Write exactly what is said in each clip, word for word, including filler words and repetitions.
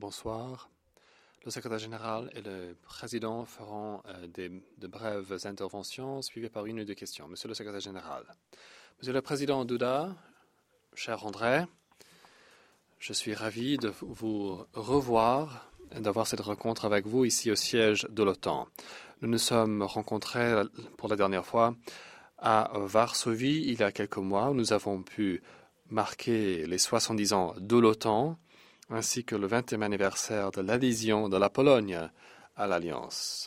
Bonsoir. Le secrétaire général et le président feront euh, des, de brèves interventions suivies par une ou deux questions. Monsieur le secrétaire général. Monsieur le président Duda, cher André, je suis ravi de vous revoir et d'avoir cette rencontre avec vous ici au siège de l'OTAN. Nous nous sommes rencontrés pour la dernière fois à Varsovie il y a quelques mois où nous avons pu marquer les soixante-dix ans de l'OTAN ainsi que le vingtième anniversaire de l'adhésion de la Pologne à l'Alliance.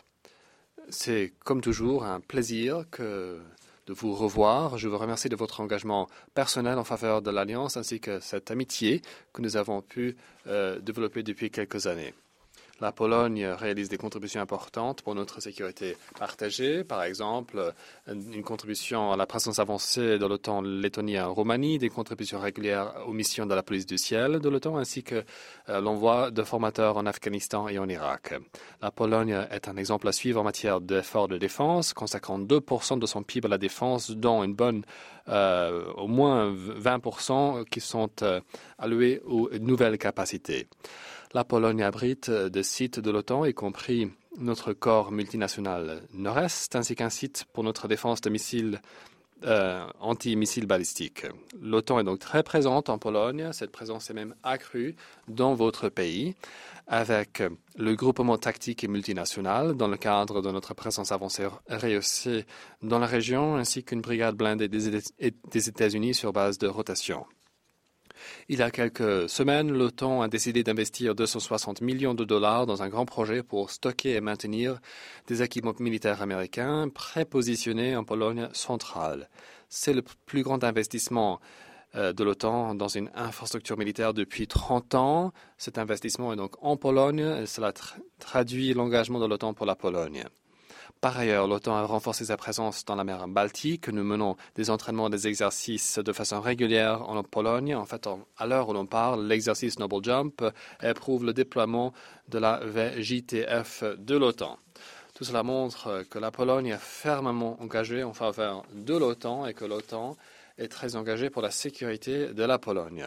C'est comme toujours un plaisir que de vous revoir. Je vous remercie de votre engagement personnel en faveur de l'Alliance ainsi que cette amitié que nous avons pu euh, développer depuis quelques années. La Pologne réalise des contributions importantes pour notre sécurité partagée, par exemple une contribution à la présence avancée de l'OTAN Lettonie en Roumanie, des contributions régulières aux missions de la police du ciel de l'OTAN, ainsi que euh, l'envoi de formateurs en Afghanistan et en Irak. La Pologne est un exemple à suivre en matière d'efforts de défense, consacrant deux pour cent de son P I B à la défense, dont une bonne, euh, au moins vingt pour cent qui sont euh, alloués aux nouvelles capacités. La Pologne abrite des sites de l'OTAN, y compris notre corps multinational Nord-Est, ainsi qu'un site pour notre défense de missiles euh, anti-missiles balistiques. L'OTAN est donc très présente en Pologne. Cette présence est même accrue dans votre pays, avec le groupement tactique et multinational dans le cadre de notre présence avancée rehaussée dans la région, ainsi qu'une brigade blindée des États-Unis sur base de rotation. Il y a quelques semaines, l'OTAN a décidé d'investir deux cent soixante millions de dollars dans un grand projet pour stocker et maintenir des équipements militaires américains prépositionnés en Pologne centrale. C'est le plus grand investissement euh, de l'OTAN dans une infrastructure militaire depuis trente ans. Cet investissement est donc en Pologne et cela tra- traduit l'engagement de l'OTAN pour la Pologne. Par ailleurs, l'OTAN a renforcé sa présence dans la mer Baltique. Nous menons des entraînements et des exercices de façon régulière en Pologne. En fait, à l'heure où l'on parle, l'exercice Noble Jump éprouve le déploiement de la V J T F de l'OTAN. Tout cela montre que la Pologne est fermement engagée en faveur de l'OTAN et que l'OTAN est très engagée pour la sécurité de la Pologne.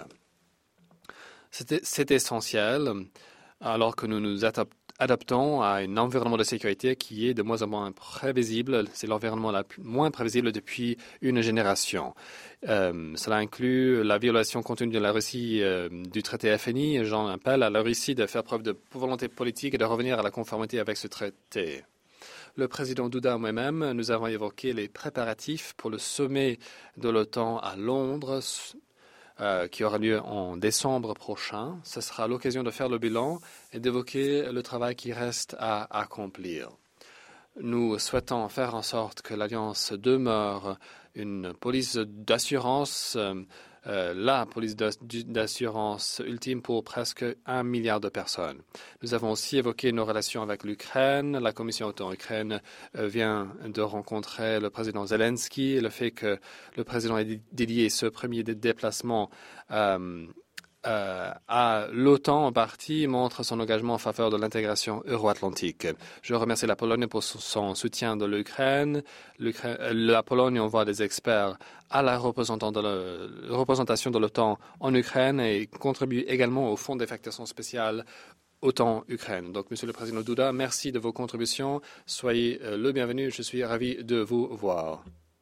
C'est, c'est essentiel alors que nous nous adaptons adaptons à un environnement de sécurité qui est de moins en moins prévisible. C'est l'environnement le moins prévisible depuis une génération. Euh, cela inclut la violation continue de la Russie euh, du traité F N I. J'en appelle à la Russie de faire preuve de volonté politique et de revenir à la conformité avec ce traité. Le président Duda et moi-même, nous avons évoqué les préparatifs pour le sommet de l'OTAN à Londres, Euh, qui aura lieu en décembre prochain. Ce sera l'occasion de faire le bilan et d'évoquer le travail qui reste à accomplir. Nous souhaitons faire en sorte que l'Alliance demeure une police d'assurance, euh, euh, la police d'assurance ultime pour presque un milliard de personnes. Nous avons aussi évoqué nos relations avec l'Ukraine. La Commission OTAN-Ukraine euh, vient de rencontrer le président Zelensky. Le fait que le président ait dédié ce premier déplacement euh, Euh, à l'OTAN en partie montre son engagement en faveur de l'intégration euro-atlantique. Je remercie la Pologne pour son soutien de l'Ukraine. L'Ukraine la Pologne envoie des experts à la de le, représentation de l'OTAN en Ukraine et contribue également au Fonds d'affectation spéciale OTAN-Ukraine. Donc, Monsieur le Président Duda, merci de vos contributions. Soyez euh, le bienvenu. Je suis ravi de vous voir.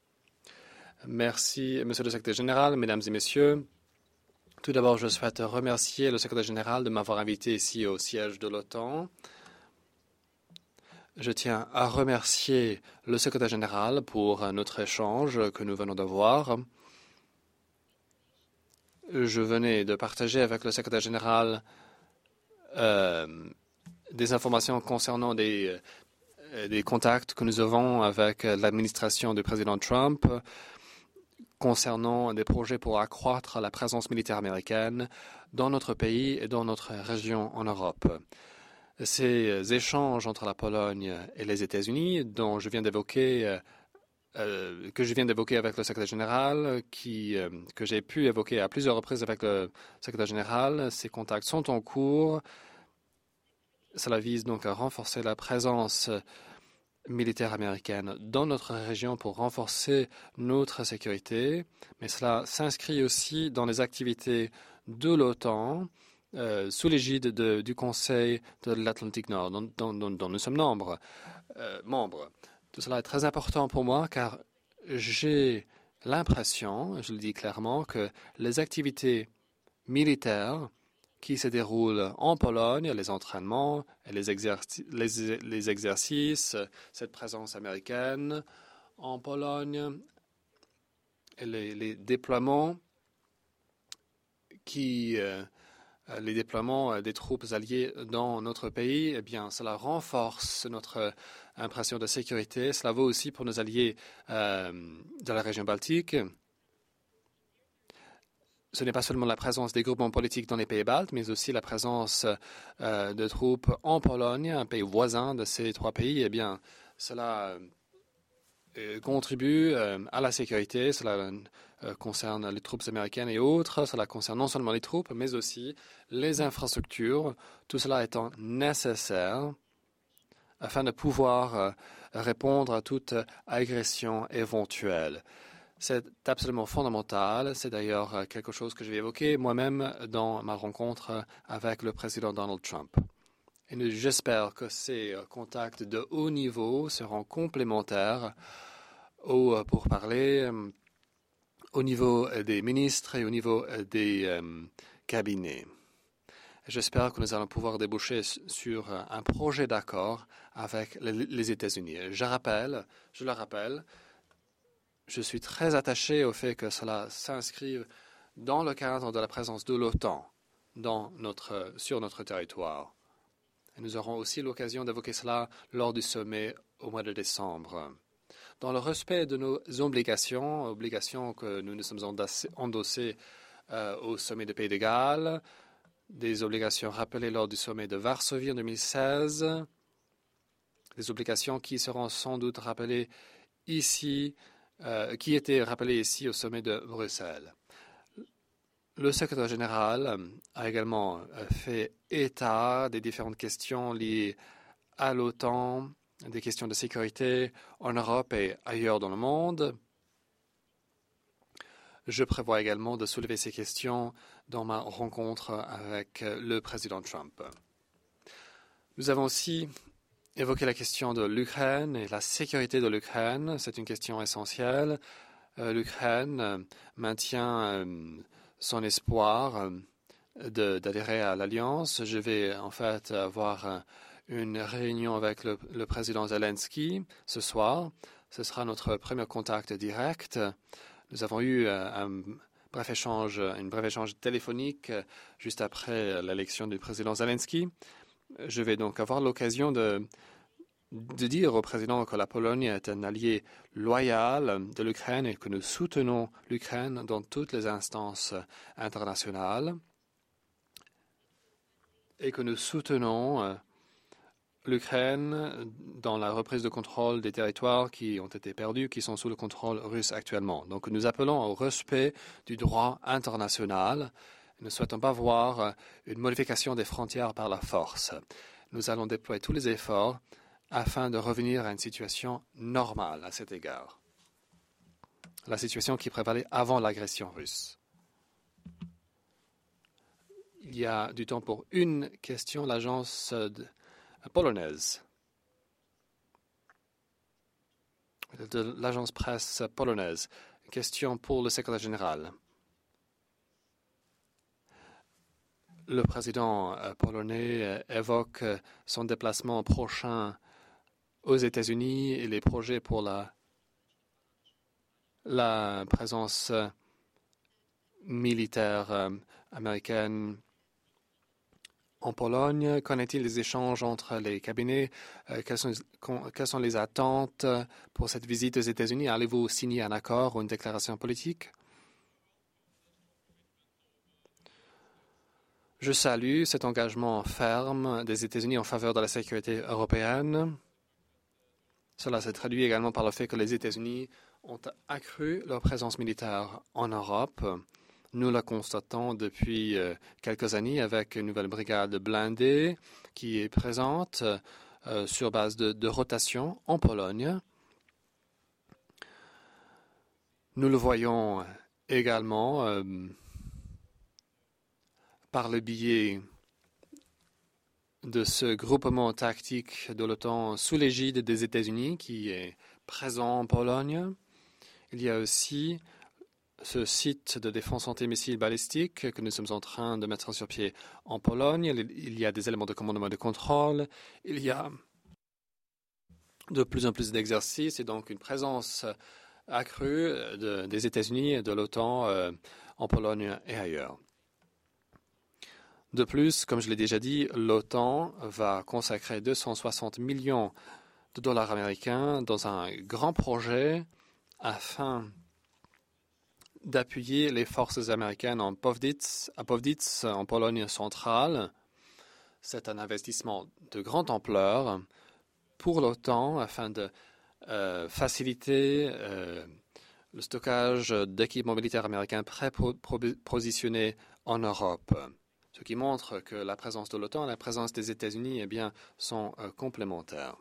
Merci, Monsieur le Secrétaire général, Mesdames et Messieurs. Tout d'abord, je souhaite remercier le secrétaire général de m'avoir invité ici au siège de l'OTAN. Je tiens à remercier le secrétaire général pour notre échange que nous venons d'avoir. Je venais de partager avec le secrétaire général euh, des informations concernant des, des contacts que nous avons avec l'administration du président Trump concernant des projets pour accroître la présence militaire américaine dans notre pays et dans notre région en Europe. Ces échanges entre la Pologne et les États-Unis, dont je viens d'évoquer, euh, que je viens d'évoquer avec le secrétaire général, qui, euh, que j'ai pu évoquer à plusieurs reprises avec le secrétaire général, ces contacts sont en cours. Cela vise donc à renforcer la présence militaire américaine dans notre région pour renforcer notre sécurité, mais cela s'inscrit aussi dans les activités de l'OTAN euh, sous l'égide du Conseil de l'Atlantique Nord, dont, dont, dont, dont nous sommes membres, euh, membres. Tout cela est très important pour moi car j'ai l'impression, je le dis clairement, que les activités militaires qui se déroulent en Pologne, les entraînements et les, exerci les, les exercices, cette présence américaine en Pologne et les, les déploiements qui euh, les déploiements des troupes alliées dans notre pays, eh bien, cela renforce notre impression de sécurité. Cela vaut aussi pour nos alliés euh, de la région baltique. Ce n'est pas seulement la présence des groupements politiques dans les pays baltes, mais aussi la présence euh, de troupes en Pologne, un pays voisin de ces trois pays. Eh bien, cela euh, contribue euh, à la sécurité. Cela euh, concerne les troupes américaines et autres. Cela concerne non seulement les troupes, mais aussi les infrastructures. Tout cela étant nécessaire afin de pouvoir euh, répondre à toute agression éventuelle. C'est absolument fondamental. C'est d'ailleurs quelque chose que je vais évoquer moi-même dans ma rencontre avec le président Donald Trump. Et j'espère que ces contacts de haut niveau seront complémentaires au pourparlers au niveau des ministres et au niveau des euh, cabinets. J'espère que nous allons pouvoir déboucher sur un projet d'accord avec les États-Unis. Je rappelle, je le rappelle, je suis très attaché au fait que cela s'inscrive dans le cadre de la présence de l'OTAN dans notre, sur notre territoire. Et nous aurons aussi l'occasion d'évoquer cela lors du sommet au mois de décembre. Dans le respect de nos obligations, obligations que nous nous sommes endossées euh, au sommet de Pays de Galles, des obligations rappelées lors du sommet de Varsovie en deux mille seize, des obligations qui seront sans doute rappelées ici, Euh, qui était rappelé ici au sommet de Bruxelles. Le secrétaire général a également fait état des différentes questions liées à l'OTAN, des questions de sécurité en Europe et ailleurs dans le monde. Je prévois également de soulever ces questions dans ma rencontre avec le président Trump. Nous avons aussi évoquer la question de l'Ukraine et la sécurité de l'Ukraine. C'est une question essentielle. Euh, L'Ukraine euh, maintient euh, son espoir euh, d'adhérer à l'Alliance. Je vais en fait avoir euh, une réunion avec le, le président Zelensky ce soir. Ce sera notre premier contact direct. Nous avons eu euh, un bref échange, un bref échange téléphonique euh, juste après l'élection du président Zelensky. Je vais donc avoir l'occasion de, de dire au président que la Pologne est un allié loyal de l'Ukraine et que nous soutenons l'Ukraine dans toutes les instances internationales et que nous soutenons l'Ukraine dans la reprise de contrôle des territoires qui ont été perdus, qui sont sous le contrôle russe actuellement. Donc nous appelons au respect du droit international. Nous ne souhaitons pas voir une modification des frontières par la force. Nous allons déployer tous les efforts afin de revenir à une situation normale à cet égard. La situation qui prévalait avant l'agression russe. Il y a du temps pour une question, l'agence polonaise, de l'agence presse polonaise. Question pour le secrétaire général. Le président polonais évoque son déplacement prochain aux États-Unis et les projets pour la, la présence militaire américaine en Pologne. Qu'en est-il des échanges entre les cabinets? Quelles sont, quelles sont les attentes pour cette visite aux États-Unis? Allez-vous signer un accord ou une déclaration politique? Je salue cet engagement ferme des États-Unis en faveur de la sécurité européenne. Cela se traduit également par le fait que les États-Unis ont accru leur présence militaire en Europe. Nous la constatons depuis quelques années avec une nouvelle brigade blindée qui est présente euh, sur base de, de rotation en Pologne. Nous le voyons également euh, par le biais de ce groupement tactique de l'OTAN sous l'égide des États-Unis qui est présent en Pologne. Il y a aussi ce site de défense antimissile balistique que nous sommes en train de mettre sur pied en Pologne. Il y a des éléments de commandement et de contrôle. Il y a de plus en plus d'exercices et donc une présence accrue de, des États-Unis et de l'OTAN euh, en Pologne et ailleurs. De plus, comme je l'ai déjà dit, l'OTAN va consacrer deux cent soixante millions de dollars américains dans un grand projet afin d'appuyer les forces américaines en Powditz, à Powditz, en Pologne centrale. C'est un investissement de grande ampleur pour l'OTAN afin de euh, faciliter euh, le stockage d'équipements militaires américains pré-positionnés en Europe. Ce qui montre que la présence de l'OTAN et la présence des États-Unis eh bien, sont euh, complémentaires.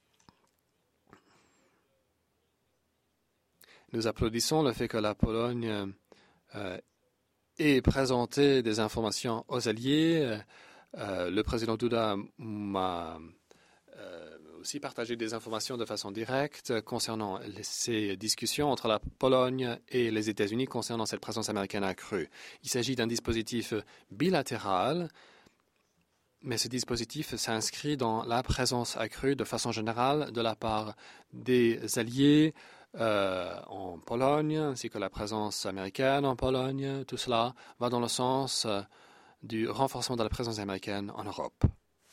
Nous applaudissons le fait que la Pologne euh, ait présenté des informations aux alliés. Euh, le président Duda m'a euh, aussi partagé des informations de façon directe concernant ces discussions entre la Pologne et les États-Unis concernant cette présence américaine accrue. Il s'agit d'un dispositif bilatéral, mais ce dispositif s'inscrit dans la présence accrue de façon générale de la part des alliés euh, en Pologne, ainsi que la présence américaine en Pologne. Tout cela va dans le sens euh, du renforcement de la présence américaine en Europe.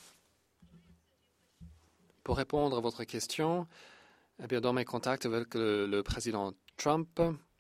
Pour répondre à votre question, eh bien, dans mes contacts avec le, le président Trump,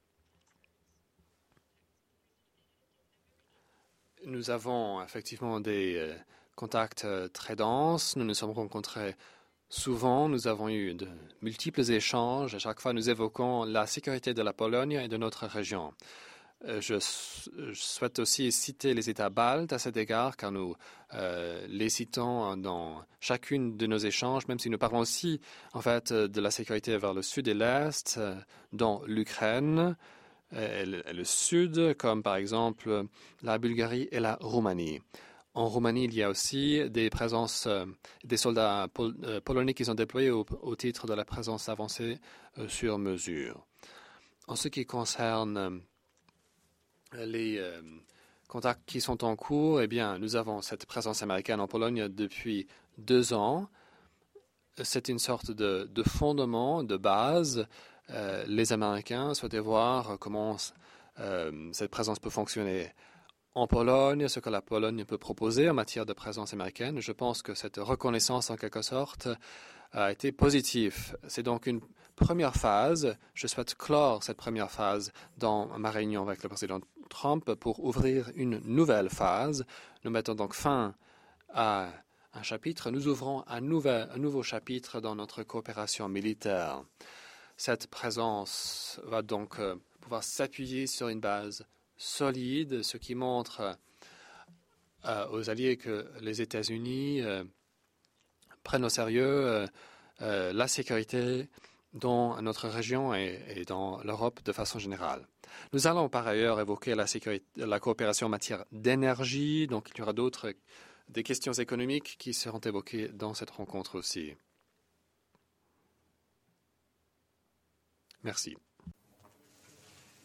nous avons effectivement des euh, contacts euh, très denses. Nous nous sommes rencontrés souvent. Nous avons eu de multiples échanges. À chaque fois, nous évoquons la sécurité de la Pologne et de notre région. Je, je souhaite aussi citer les États baltes à cet égard, car nous euh, les citons dans chacune de nos échanges, même si nous parlons aussi en fait de la sécurité vers le sud et l'est, euh, dans l'Ukraine et le, et le sud, comme par exemple la Bulgarie et la Roumanie. En Roumanie, il y a aussi des présences, euh, des soldats pol euh, polonais qui sont déployés au, au titre de la présence avancée euh, sur mesure. En ce qui concerne les euh, contacts qui sont en cours, eh bien, nous avons cette présence américaine en Pologne depuis deux ans. C'est une sorte de, de fondement, de base. Euh, les Américains souhaitaient voir comment euh, cette présence peut fonctionner en Pologne, ce que la Pologne peut proposer en matière de présence américaine. Je pense que cette reconnaissance, en quelque sorte, a été positive. C'est donc une première phase. Je souhaite clore cette première phase dans ma réunion avec le président Trump pour ouvrir une nouvelle phase. Nous mettons donc fin à un chapitre. Nous ouvrons un, nouvel, un nouveau chapitre dans notre coopération militaire. Cette présence va donc euh, pouvoir s'appuyer sur une base solide, ce qui montre euh, aux alliés que les États-Unis euh, prennent au sérieux euh, euh, la sécurité dans notre région et, et dans l'Europe de façon générale. Nous allons par ailleurs évoquer la, sécurité, la coopération en matière d'énergie, donc il y aura d'autres des questions économiques qui seront évoquées dans cette rencontre aussi. Merci.